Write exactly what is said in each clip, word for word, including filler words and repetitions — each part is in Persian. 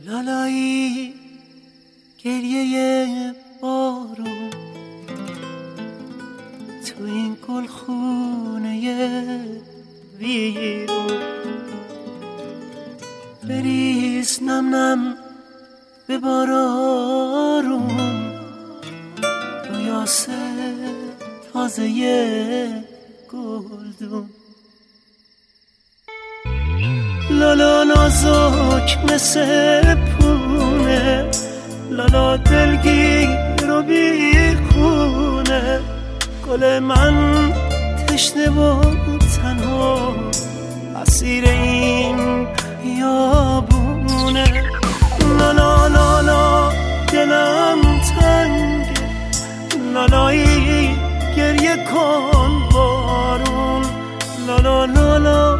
لالایی گریه بارون تو این گلخونه ویرون، بریز نم نم به بارارون، رویاسه تازه گلدون. لالا نازک مثل پونه، لالا دلگیر و بیخونه، گل من تشنه و تنها اسیر این بیابونه. لالا لالا دلم تنگه، لالایی گریه کن بارون، لالا لالا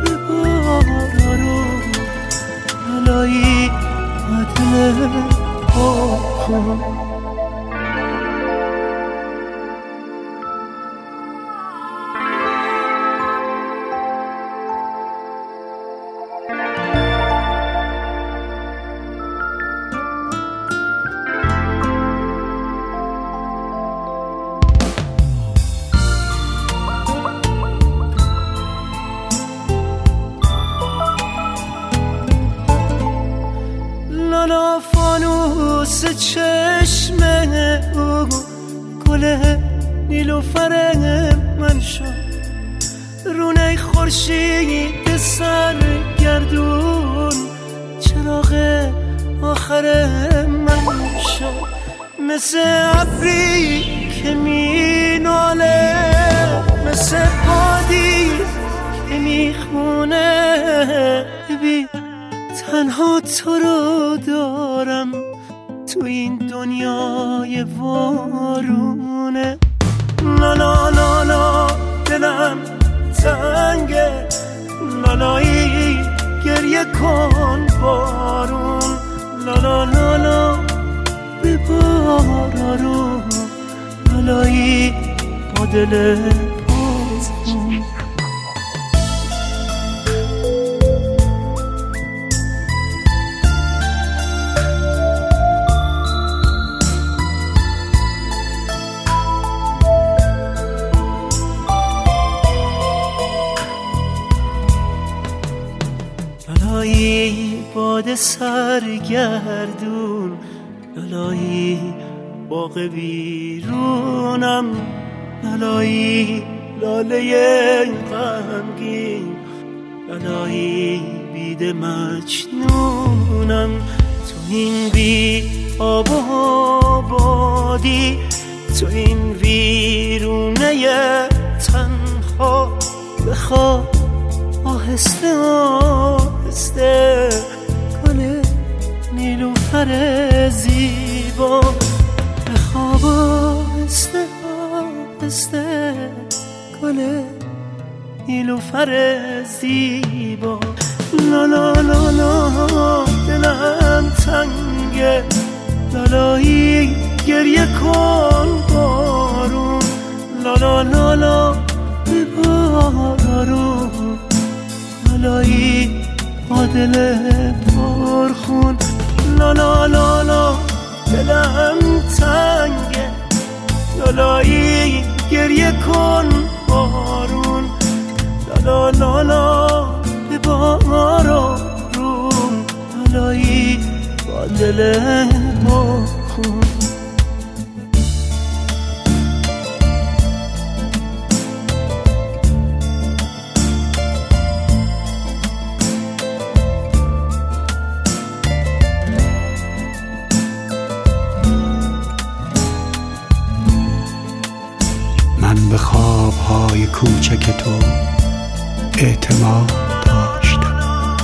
بارون، لالایی عدل بکن. لالا فانوس چشم او، گل نیلوفر من شد، رونه خورشید سرگردون، چراغ آخر من شد. مثل ابری که می ناله، مثل بادی که می خونه، ببین تنها تو رو دارم تو این دنیای وارونه. لالا لالا دلم تنگه، لالایی گریه کن بارون، لالا لالا به بارون، لالایی با دل بازون. لالایی باد سرگردون، لالایی باغ بیرونم، لالایی لاله غمگین، لالایی بید مجنونم. تو این بی آب و آبادی، تو این ویرونه تنها، بخواب آهسته آهسته، گل نیلوفر زیبا، بخواب آهسته آهسته، گل نیلوفر زیبا. لالا لالا دلم تنگه، لالایی گریه کن بارون، لالا لالا به بارون، لالایی با دل پرخون. لالا لالا دلم تنگه، لالایی گریه کن بارون، لالا لالا به بارون، لالایی با دل پرخون. من به خوابهای کوچک تو اعتماد داشتم،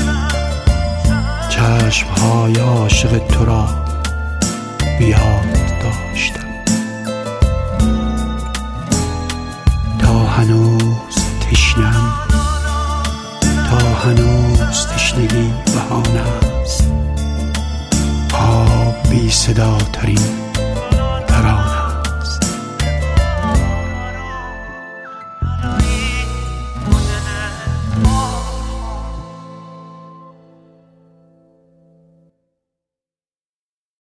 چشمهای عاشق تو را بیاد داشتم، تا هنوز تشنم، تا هنوز تشنگی بهانه است، آب بی صدا ترین